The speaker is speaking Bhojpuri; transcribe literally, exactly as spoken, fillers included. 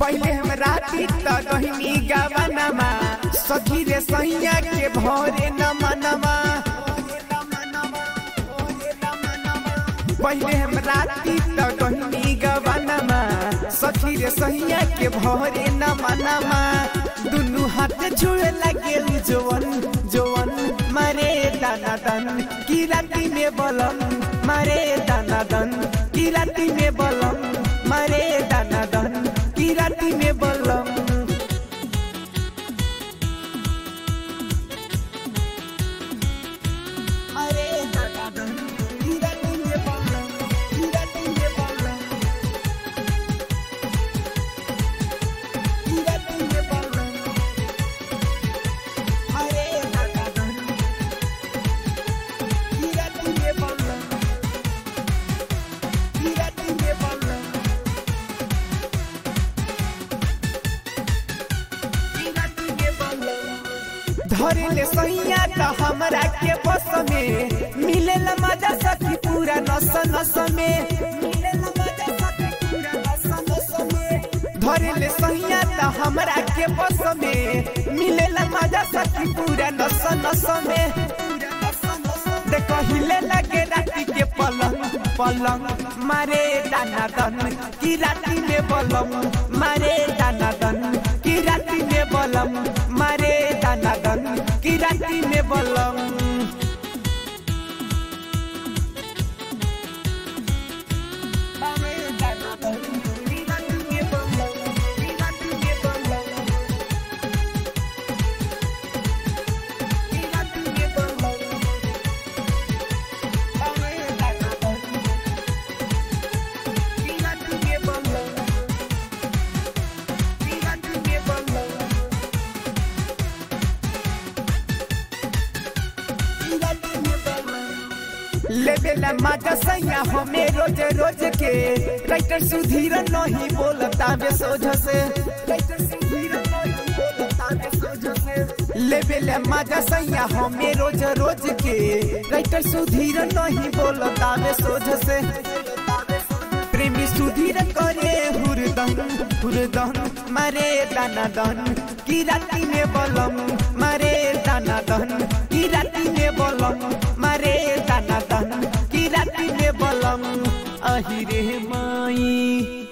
पहले हम राती त गहिनी गवनमा सखी रे सैया के भरे नमनमा पहले हम राती त गहिनी गवनमा सखी रे सैया के भरे नमनमा दुनु हाथ छुए लगे जोवन जोवन मारे दाना दन की राती में बलम मारे दाना दन की राती में बलम मारे दाना दन की राती में बलम मारे दाना दन की राती में बलम की राती में बलम की राती में बलम मारे दाना दन की राती में बलम की राती में बलम धरे ले सैया त हमरा के बस में मिलेला मजा सखी पूरा नस नस में मिलेला मजा सखी पूरा नस नस में धरे ले सैया त हमरा के बस में मिलेला मजा सखी पूरा नस नस में देखो हिले लगे राती के पलंग पलंग मारे दाना दन की राती में बलम मारे दाना दन की राती में बलम मारे दाना दन की राती में बलम मारे दाना दन की राती में बलम की राती में बलम की राती में बलम मारे दाना दन की राती में बलम की राती में बलम लेबेला मजा सैया हमें रोज रोज के राइटर सुधीर नहीं बोलता बे सोझ से राइटर सुधीर नहीं बोलता बे सोझ से लेबेला मजा सैया हमें रोज रोज के राइटर सुधीर नहीं बोलता बे सोझ से प्रेमी सुधीर करे हुरदन हुरदन मारे दाना दन की राती में बलम मारे दाना दन की राती में बलम मारे दाना दन की राती में बलम अहिरे माई।